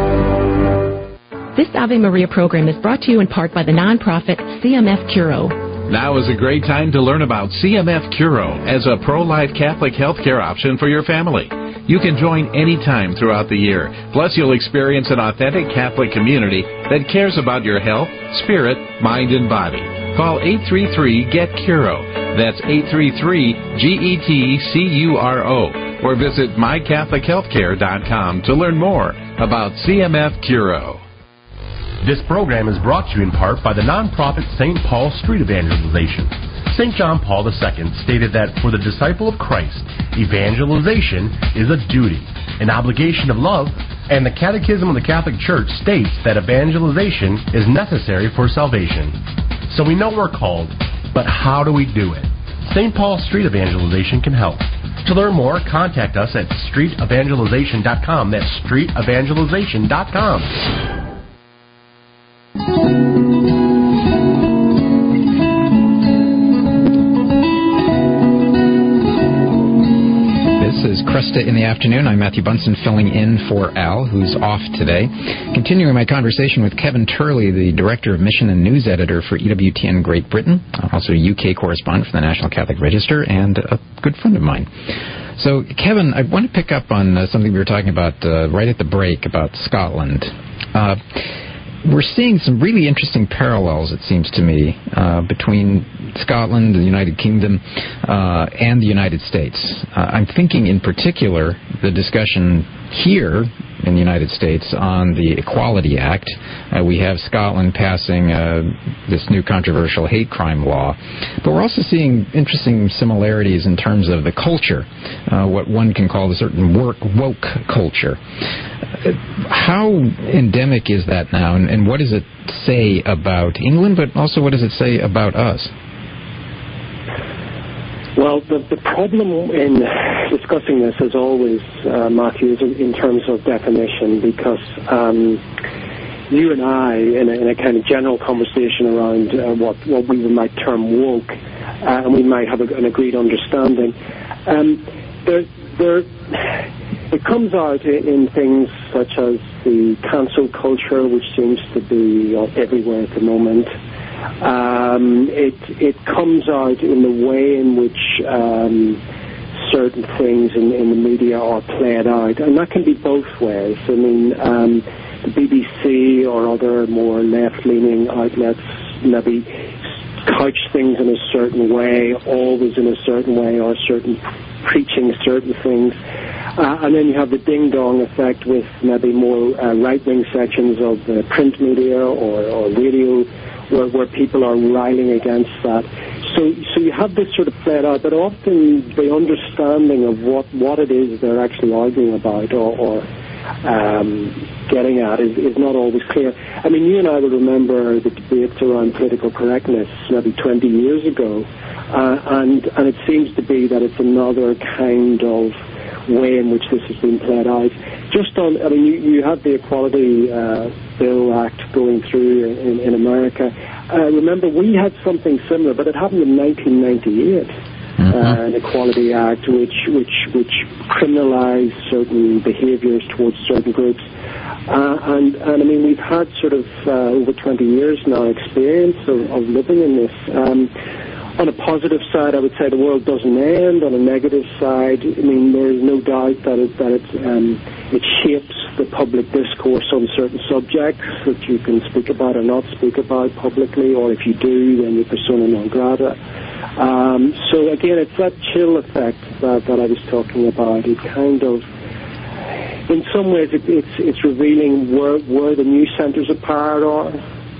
S17: This Ave Maria program is brought to you in part by the nonprofit C M F Curo.
S18: Now is a great time to learn about C M F Curo as a pro-life Catholic healthcare option for your family. You can join anytime throughout the year. Plus, you'll experience an authentic Catholic community that cares about your health, spirit, mind, and body. Call eight three three, G E T, Curo. That's eight three three, G E T C U R O. Or visit my catholic healthcare dot com to learn more about C M F Curo.
S19: This program is brought to you in part by the nonprofit Saint Paul Street Evangelization. Saint John Paul the Second stated that for the disciple of Christ, evangelization is a duty, an obligation of love, and the Catechism of the Catholic Church states that evangelization is necessary for salvation. So we know we're called, but how do we do it? Saint Paul Street Evangelization can help. To learn more, contact us at street evangelization dot com. That's street evangelization dot com.
S1: This is Kresta in the Afternoon. I'm Matthew Bunson filling in for Al, who's off today. Continuing my conversation with Kevin Turley, the Director of Mission and News Editor for E W T N Great Britain, also a U K correspondent for the National Catholic Register, and a good friend of mine. So, Kevin, I want to pick up on uh, something we were talking about uh, right at the break about Scotland. Uh, We're seeing some really interesting parallels, it seems to me, uh, between Scotland, the United Kingdom, uh, and the United States. Uh, I'm thinking in particular the discussion here in the United States on the Equality Act. Uh, we have Scotland passing uh, this new controversial hate crime law. But we're also seeing interesting similarities in terms of the culture, uh, what one can call a certain work woke culture. Uh, how endemic is that now, and, and what does it say about England, but also what does it say about us?
S15: Well, the, the problem in discussing this, as always, uh, Matthew, is in terms of definition, because um, you and I, in a, in a kind of general conversation around uh, what, what we might term woke, uh, and we might have a, an agreed understanding, um, there, there, it comes out in things such as the cancel culture, which seems to be everywhere at the moment. Um, it it comes out in the way in which um, certain things in, in the media are played out, and that can be both ways. I mean, um, the B B C or other more left-leaning outlets maybe couch things in a certain way, always in a certain way, or certain preaching certain things. Uh, and then you have the ding-dong effect with maybe more uh, right-wing sections of the print media or, or radio, where, where people are riling against that. So, so you have this sort of played out, but often the understanding of what, what it is they're actually arguing about or, or um, getting at is, is not always clear. I mean, you and I will remember the debates around political correctness maybe twenty years ago, uh, and, and it seems to be that it's another kind of way in which this has been played out. Just on, I mean, you, you have the Equality uh, Bill Act going through in, in America. Uh, remember, we had something similar, but it happened in nineteen ninety-eight. Mm-hmm. Uh, an Equality Act which which which criminalized certain behaviors towards certain groups. Uh, and, and I mean, we've had sort of uh, over twenty years now experience of, of living in this. Um, On a positive side, I would say the world doesn't end. On a negative side, I mean, there is no doubt that it that it um, it shapes the public discourse on certain subjects that you can speak about or not speak about publicly, or if you do, then you're persona non grata. Um, so again, it's that chill effect that, that I was talking about. It kind of, in some ways, it, it's it's revealing where where the news centres of power are.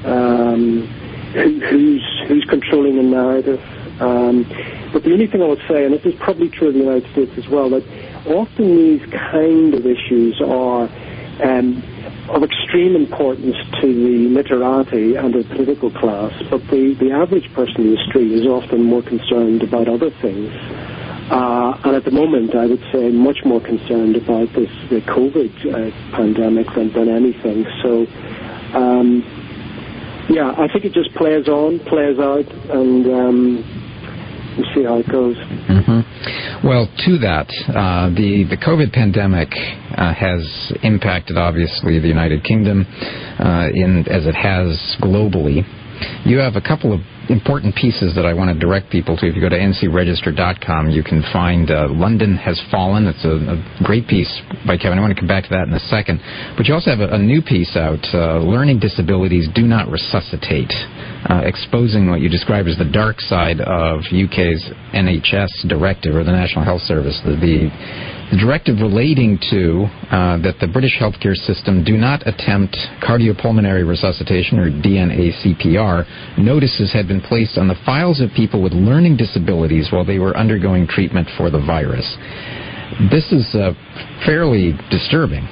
S15: Um, Who, who's who's controlling the narrative? Um, but the only thing I would say, and this is probably true of the United States as well, that often these kind of issues are um, of extreme importance to the literati and the political class, but the, the average person in the street is often more concerned about other things. Uh, and at the moment, I would say much more concerned about this the COVID uh, pandemic than, than anything. So. Um, Yeah, I think it just plays on, plays out, and um, we'll see how it goes.
S1: Mm-hmm. Well, to that, uh, the, the COVID pandemic uh, has impacted, obviously, the United Kingdom uh, in as it has globally. You have a couple of important pieces that I want to direct people to. If you go to N C register dot com, you can find uh, London Has Fallen. It's a, a great piece by Kevin. I want to come back to that in a second. But you also have a, a new piece out, uh, Learning Disabilities Do Not Resuscitate, uh, exposing what you describe as the dark side of U K's N H S directive, or the National Health Service, the, the The directive relating to uh, that the British healthcare system do not attempt cardiopulmonary resuscitation, or D N A C P R. Notices had been placed on the files of people with learning disabilities while they were undergoing treatment for the virus. This is uh, fairly disturbing.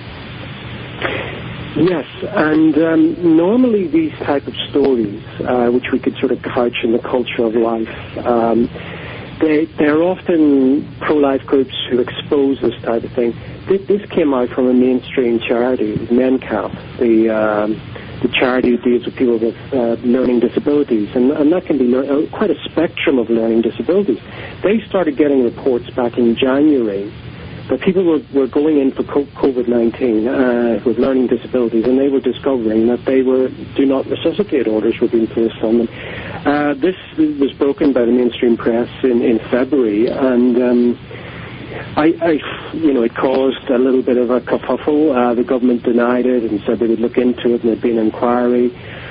S15: Yes, and um, normally these type of stories, uh, which we could sort of couch in the culture of life, um, They, they're often pro-life groups who expose this type of thing. This, this came out from a mainstream charity, MenCap, the um, the charity who deals with people with uh, learning disabilities, and, and that can be le- uh, quite a spectrum of learning disabilities. They started getting reports back in January that people were, were going in for COVID nineteen uh, with learning disabilities, and they were discovering that they were do not resuscitate orders were being placed on them. Uh, this was broken by the mainstream press in, in February, and um, I, I, you know, it caused a little bit of a kerfuffle. Uh, the government denied it and said they would look into it, and there'd been an inquiry.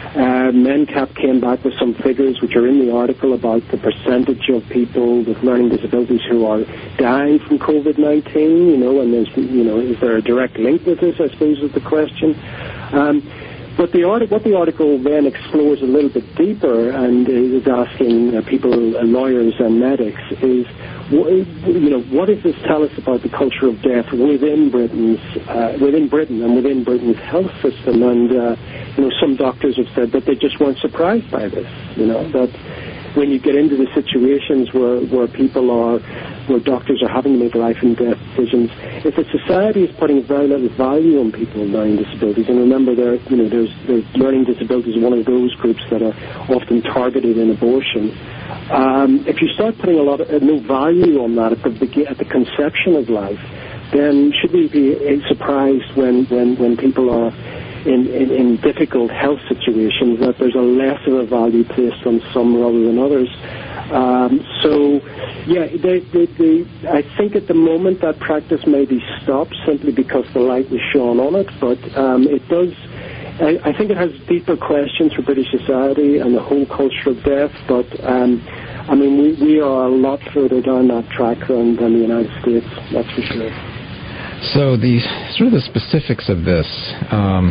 S15: Uh, MenCap came back with some figures which are in the article about the percentage of people with learning disabilities who are dying from COVID nineteen, you know, and there's, you know, is there a direct link with this, I suppose, is the question. Um, But the article, what the article then explores a little bit deeper and is asking uh, people, uh, lawyers and medics, is, you know, what does this tell us about the culture of death within Britain's, uh, within Britain and within Britain's health system? And uh, you know, some doctors have said that they just weren't surprised by this. You know, that when you get into the situations where where people are, where doctors are having to make life and death decisions, if a society is putting very little value on people with learning disabilities, and remember, there, you know, there's, there's learning disabilities is one of those groups that are often targeted in abortion. Um, if you start putting a lot of uh, no value on that at the at the conception of life, then should we be surprised when when when people are in, in, in difficult health situations that there's a less of a value placed on some rather than others? Um, so, yeah, they, they, they, I think at the moment that practice may be stopped simply because the light was shone on it, but um, it does, I, I think it has deeper questions for British society and the whole culture of death, but um, I mean, we, we are a lot further down that track than, than the United States, that's for sure.
S1: So the sort of the specifics of this, um,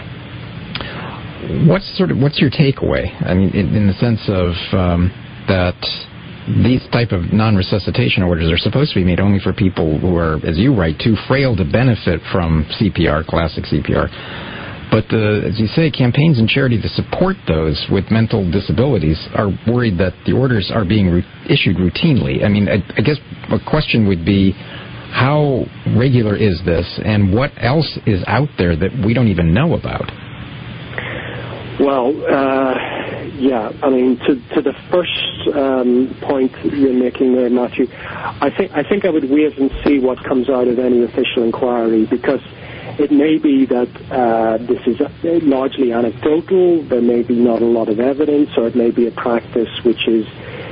S1: what's sort of, what's your takeaway? I mean, in, in the sense of, um, that these type of non-resuscitation orders are supposed to be made only for people who are, as you write, too frail to benefit from C P R, classic C P R. But, the, as you say, campaigns and charity to support those with mental disabilities are worried that the orders are being re- issued routinely. I mean, I, I guess a question would be, how regular is this, and what else is out there that we don't even know about?
S15: Well, uh, yeah, I mean, to, to the first um, point you're making there, Matthew, I think I think I would wait and see what comes out of any official inquiry, because it may be that uh, this is largely anecdotal, there may be not a lot of evidence, or it may be a practice which is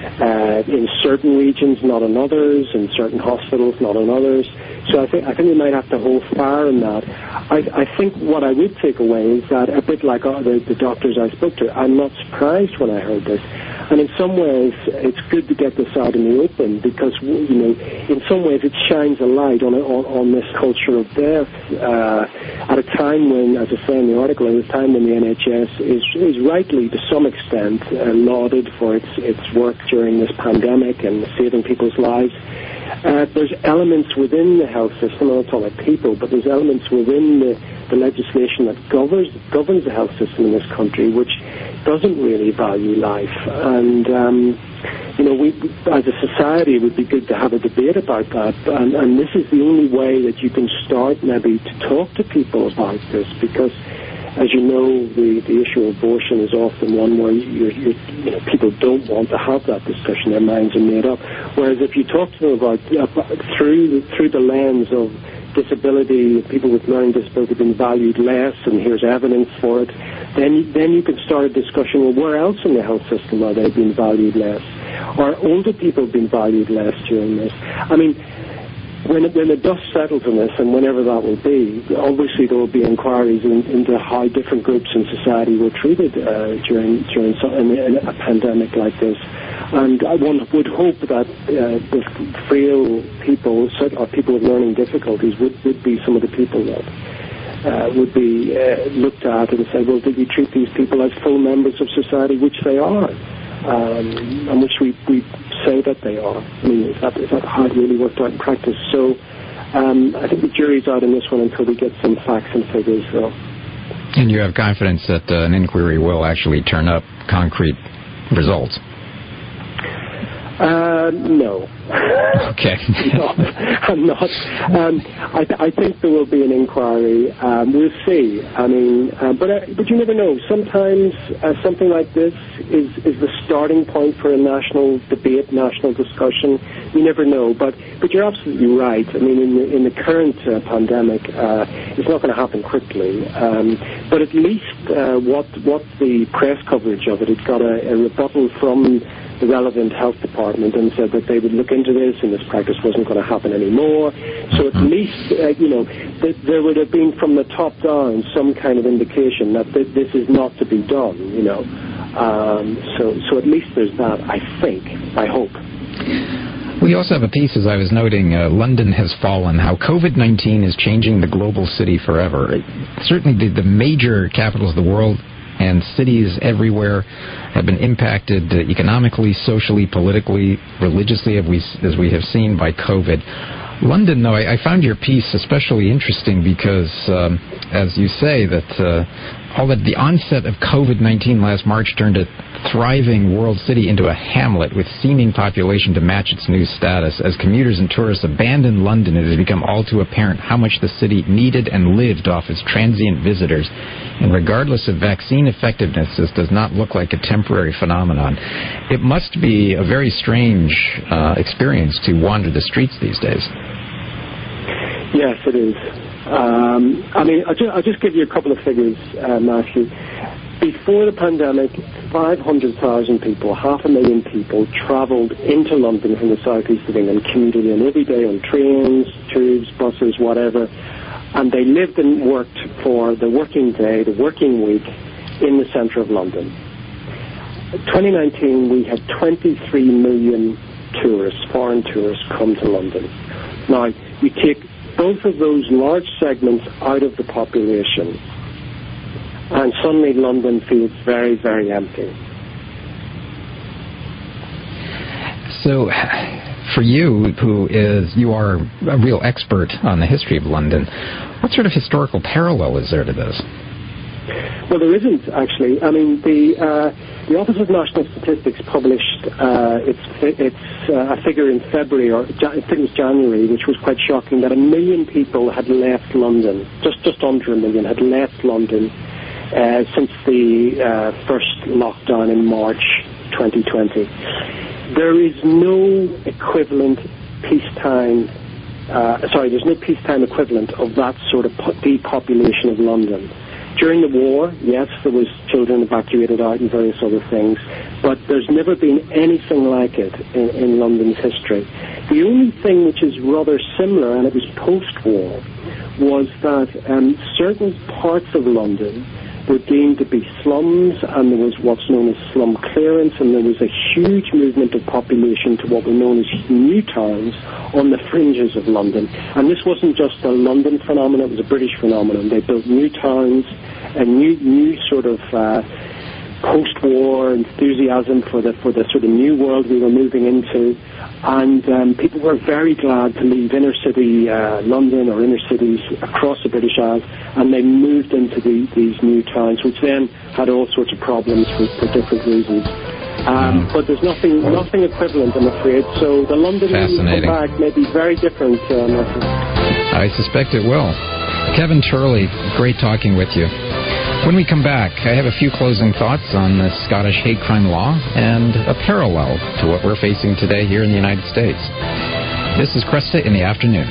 S15: uh, in certain regions, not in others, in certain hospitals, not in others. So I think I think we might have to hold fire on that. I, I think what I would take away is that, a bit like uh, the, the doctors I spoke to, I'm not surprised when I heard this. And in some ways, it's good to get this out in the open, because, you know, in some ways it shines a light on on, on this culture of death uh, at a time when, as I say in the article, at a time when the N H S is is rightly, to some extent, uh, lauded for its its work during this pandemic and saving people's lives. Uh, there's elements within the health system, I'm not talking about people, but there's elements within the, the legislation that governs, governs the health system in this country which doesn't really value life. And, um, you know, we, as a society, it would be good to have a debate about that. And, and this is the only way that you can start maybe to talk to people about this, because, as you know, the, the issue of abortion is often one where you, you, you know, people don't want to have that discussion. Their minds are made up. Whereas if you talk to them about, about through through the lens of disability, people with learning disability being valued less, and here's evidence for it, then then you can start a discussion. Well, where else in the health system are they being valued less? Or older people being valued less during this? I mean, When, when the dust settles on this, and whenever that will be, obviously there will be inquiries in, into how different groups in society were treated uh, during during some, in, in a pandemic like this. And one would hope that uh, the frail people, or people with learning difficulties, would, would be some of the people that uh, would be uh, looked at and say, well, did we treat these people as full members of society, which they are? Um, and which we, we say that they are. I mean, is that, is that how it really worked out in practice? So um, I think the jury's out on this one until we get some facts and figures, though.
S1: And you have confidence that uh, an inquiry will actually turn up concrete results?
S15: Uh, no.
S1: Okay.
S15: no, I'm not. Um, I, th- I think there will be an inquiry. Um, we'll see. I mean, uh, but uh, but you never know. Sometimes uh, something like this is, is the starting point for a national debate, national discussion. You never know. But but you're absolutely right. I mean, in the, in the current uh, pandemic, uh, it's not going to happen quickly. Um, but at least uh, what what the press coverage of it, it's got a, a rebuttal from the relevant health department department and said that they would look into this and this practice wasn't going to happen anymore. So at least, uh, you know, th- there would have been from the top down some kind of indication that th- this is not to be done, you know. Um, so, so at least there's that, I think, I hope.
S1: We also have a piece, as I was noting, uh, London has fallen, how COVID nineteen is changing the global city forever. Certainly the, the major capitals of the world and cities everywhere have been impacted uh, economically, socially, politically, religiously, as we, as we have seen by COVID. London, though, I, I found your piece especially interesting because, um, as you say, that uh, all that the onset of COVID nineteen last March turned a thriving world city into a hamlet with seeming population to match its new status. As commuters and tourists abandoned London, it has become all too apparent how much the city needed and lived off its transient visitors. And regardless of vaccine effectiveness, this does not look like a temporary phenomenon. It must be a very strange uh, experience to wander the streets these days.
S15: Yes, it is. Um, I mean, I'll just, I'll just give you a couple of figures, uh, Matthew. Before the pandemic, five hundred thousand people, half a million people, travelled into London from the southeast of England, commuted in every day on trains, tubes, buses, whatever, and they lived and worked for the working day, the working week, in the centre of London. twenty nineteen, we had twenty-three million tourists, foreign tourists, come to London. Now, you take both of those large segments out of the population, and suddenly London feels very, very empty.
S1: So, for you, who is, you are a real expert on the history of London, what sort of historical parallel is there to this?
S15: Well, there isn't, actually. I mean, the uh, the Office of National Statistics published uh, its its uh, a figure in February, or I think it was January, which was quite shocking, that a million people had left London, just just under a million had left London uh, since the uh, first lockdown in March twenty twenty. There is no equivalent peacetime. Uh, sorry, there's no peacetime equivalent of that sort of depopulation of London. During the war, yes, there was children evacuated out and various other things, but there's never been anything like it in, in London's history. The only thing which is rather similar, and it was post-war, was that um, certain parts of London were deemed to be slums, and there was what's known as slum clearance, and there was a huge movement of population to what were known as new towns on the fringes of London. And this wasn't just a London phenomenon, it was a British phenomenon. They built new towns, a new new sort of uh, post-war enthusiasm for the for the sort of new world we were moving into, and um, people were very glad to leave inner city uh, London or inner cities across the British Isles, and they moved into the, these new towns, which then had all sorts of problems for, for different reasons. Um, but there's nothing nothing equivalent, I'm afraid. So the London when you come back may be very different. Um,
S1: I suspect it will. Kevin Turley, great talking with you. When we come back, I have a few closing thoughts on the Scottish hate crime law and a parallel to what we're facing today here in the United States. This is Kresta in the Afternoon.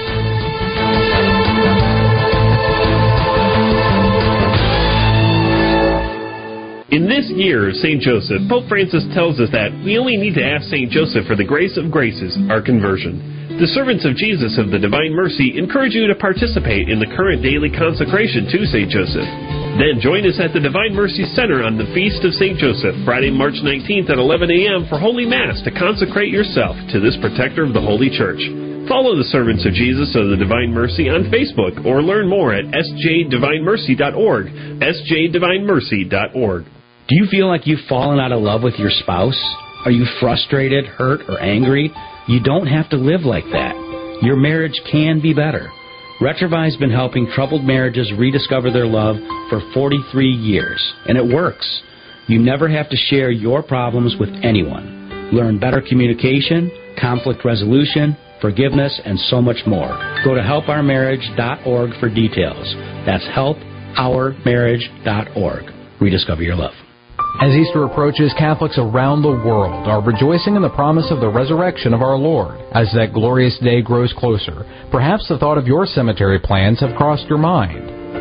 S20: In this year of Saint Joseph, Pope Francis tells us that we only need to ask Saint Joseph for the grace of graces, our conversion. The servants of Jesus of the Divine Mercy encourage you to participate in the current daily consecration to Saint Joseph. Then join us at the Divine Mercy Center on the Feast of Saint Joseph, Friday, March nineteenth at eleven a.m. for Holy Mass to consecrate yourself to this protector of the Holy Church. Follow the Servants of Jesus of the Divine Mercy on Facebook or learn more at s j divine mercy dot org, s j divine mercy dot org.
S21: Do you feel like you've fallen out of love with your spouse? Are you frustrated, hurt, or angry? You don't have to live like that. Your marriage can be better. Retrovi's been helping troubled marriages rediscover their love for forty-three years, and it works. You never have to share your problems with anyone. Learn better communication, conflict resolution, forgiveness, and so much more. Go to help our marriage dot org for details. That's help our marriage dot org. Rediscover your love.
S22: As Easter approaches, Catholics around the world are rejoicing in the promise of the resurrection of our Lord. As that glorious day grows closer, perhaps the thought of your cemetery plans have crossed your mind.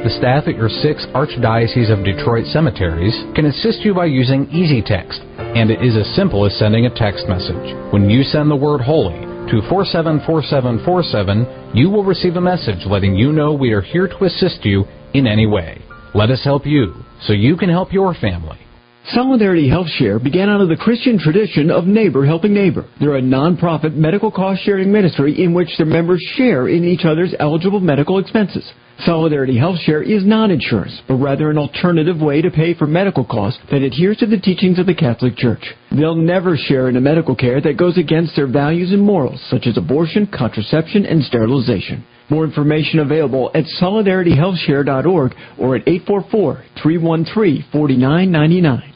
S22: the staff at your six Archdiocese of Detroit cemeteries can assist you by using EasyText, and it is as simple as sending a text message. When you send the word holy to four seven four seven four seven, you will receive a message letting you know we are here to assist you in any way. Let us help you so you can help your family.
S2: Solidarity Health Share began out of the Christian tradition of neighbor helping neighbor. They're a non-profit medical cost-sharing ministry in which their members share in each other's eligible medical expenses. Solidarity Health Share is not insurance, but rather an alternative way to pay for medical costs that adheres to the teachings of the Catholic Church. They'll never share in a medical care that goes against their values and morals, such as abortion, contraception, and sterilization. More information available at solidarity health share dot org or at eight four four, three one three, four nine nine nine.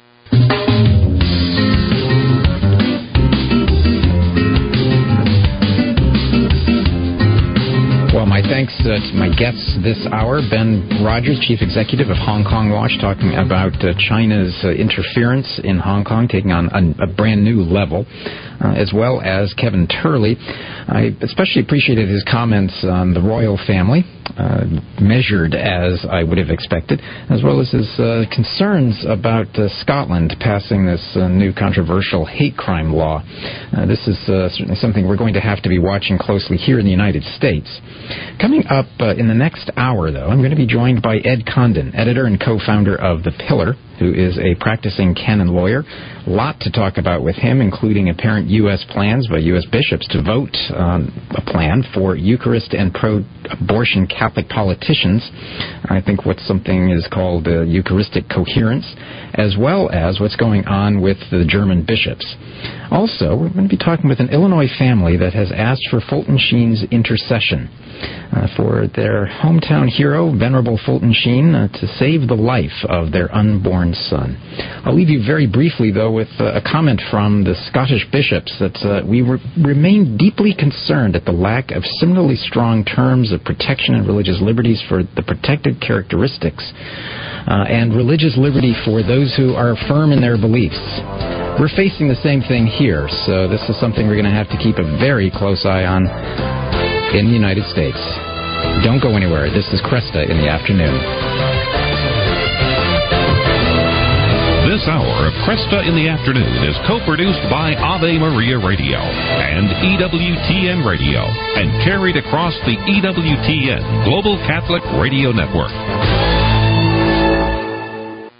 S1: Well, my thanks uh, to my guests this hour, Ben Rogers, Chief Executive of Hong Kong Watch, talking about uh, China's uh, interference in Hong Kong, taking on a, a brand new level, uh, as well as Kevin Turley. I especially appreciated his comments on the royal family, uh, measured as I would have expected, as well as his uh, concerns about uh, Scotland passing this uh, new controversial hate crime law. Uh, this is uh, certainly something we're going to have to be watching closely here in the United States. Coming up uh, in the next hour, though, I'm going to be joined by Ed Condon, editor and co-founder of The Pillar, who is a practicing canon lawyer. A lot to talk about with him, including apparent U S plans by U S bishops to vote on a plan for Eucharist and pro-abortion Catholic politicians. I think what something is called uh, Eucharistic coherence, as well as what's going on with the German bishops. Also, we're going to be talking with an Illinois family that has asked for Fulton Sheen's intercession uh, for their hometown hero, Venerable Fulton Sheen, uh, to save the life of their unborn son. I'll leave you very briefly, though, with uh, a comment from the Scottish bishops that uh, we re- remain deeply concerned at the lack of similarly strong terms of protection and religious liberties for the protected characteristics uh, and religious liberty for those who are firm in their beliefs. We're facing the same thing here, so this is something we're going to have to keep a very close eye on in the United States. Don't go anywhere. This is Cresta in the Afternoon.
S3: This hour of Cresta in the Afternoon is co-produced by Ave Maria Radio and E W T N Radio and carried across the E W T N Global Catholic Radio Network.